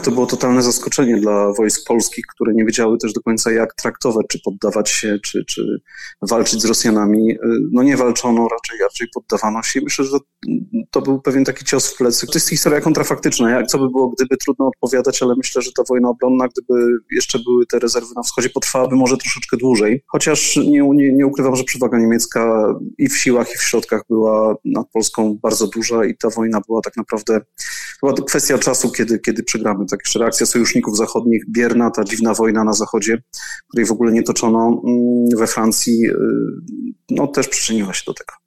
To było totalne zaskoczenie dla wojsk polskich, które nie wiedziały też do końca, jak traktować, czy poddawać się, czy walczyć z Rosjanami. No nie walczono, raczej poddawano się. Myślę, że to był pewien taki cios w plecy. To jest historia kontrafaktyczna. Co by było, gdyby, trudno odpowiadać, ale myślę, że ta wojna obronna, gdyby jeszcze były te rezerwy na wschodzie, potrwałaby może troszeczkę dłużej. Chociaż nie ukrywam, że przewaga niemiecka i w siłach, i w środkach była nad Polską bardzo duża i ta wojna była tak naprawdę kwestia czasu, kiedy przegramy. Tak jeszcze reakcja sojuszników zachodnich, bierna, ta dziwna wojna na zachodzie, której w ogóle nie toczono we Francji, no też przyczyniła się do tego.